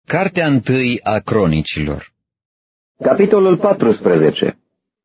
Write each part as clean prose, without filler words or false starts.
Cartea întâi a Cronicilor. Capitolul 14.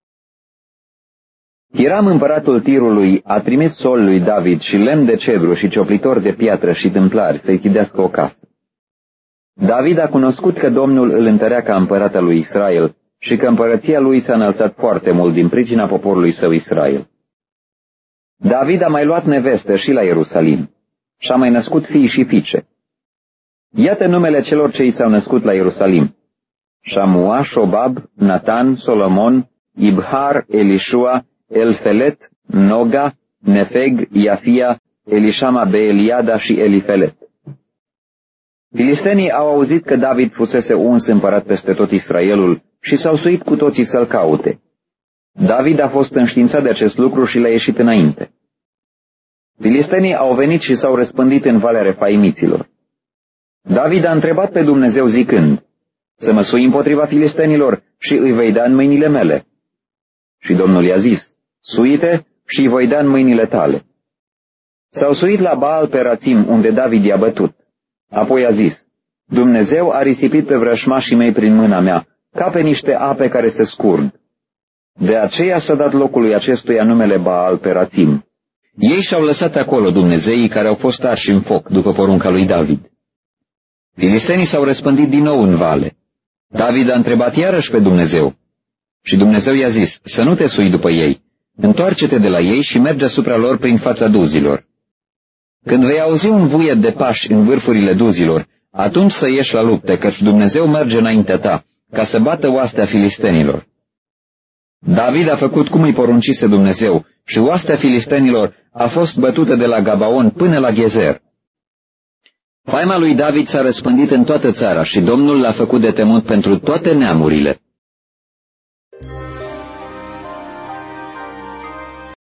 Hiram, împăratul Tirului, a trimis sol lui David și lemn de cedru și cioplitori de piatră și tâmplari să-i chidească o casă. David a cunoscut că Domnul îl întărea ca împărat al lui Israel și că împărăția lui s-a înălțat foarte mult din pricina poporului său Israel. David a mai luat nevestă și la Ierusalim și a mai născut fii și fiice. Iată numele celor ce i s-au născut la Ierusalim: Șamua, Șobab, Natan, Solomon, Ibhar, Elișua, Elfelet, Noga, Nefeg, Iafia, Elișama Beeliada și Elifelet. Filistenii au auzit că David fusese uns împărat peste tot Israelul și s-au suit cu toții să-l caute. David a fost înștiințat de acest lucru și le-a ieșit înainte. Filistenii au venit și s-au răspândit în Valea Refaimiților. David a întrebat pe Dumnezeu zicând: să mă sui împotriva filistenilor și îi voi da în mâinile mele. Și Domnul i-a zis: suite și îi voi da în mâinile tale. S-au suit la Baal Perațim, unde David i-a bătut. Apoi a zis: Dumnezeu a risipit pe vrășmașii mei prin mâna mea, ca pe niște ape care se scurg. De aceea s-a dat locului acestuia numele Baal Perațim. Ei și-au lăsat acolo dumnezeii care au fost arși în foc după porunca lui David. Filistenii s-au răspândit din nou în vale. David a întrebat iarăși pe Dumnezeu. Și Dumnezeu i-a zis: să nu te sui după ei, întoarce-te de la ei și merge asupra lor prin fața duzilor. Când vei auzi un vuiet de pași în vârfurile duzilor, atunci să ieși la lupte, căci Dumnezeu merge înaintea ta, ca să bată oastea filistenilor. David a făcut cum îi poruncise Dumnezeu și oastea filistenilor a fost bătută de la Gabaon până la Ghezer. Faima lui David s-a răspândit în toată țara și Domnul l-a făcut de temut pentru toate neamurile.